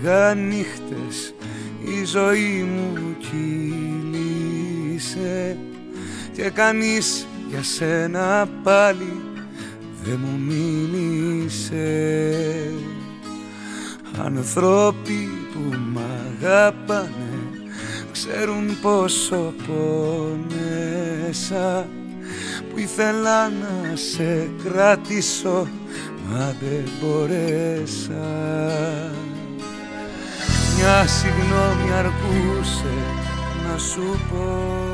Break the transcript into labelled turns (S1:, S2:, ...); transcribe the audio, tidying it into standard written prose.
S1: λίγα νύχτες η ζωή μου κύλησε και κανείς για σένα πάλι δεν μου μίλησε. Ανθρώποι που μ' αγαπάνε ξέρουν πόσο πόνεσα, που ήθελα να σε κρατήσω μα δεν μπορέσα. Μια συγγνώμη αρκούσε να σου πω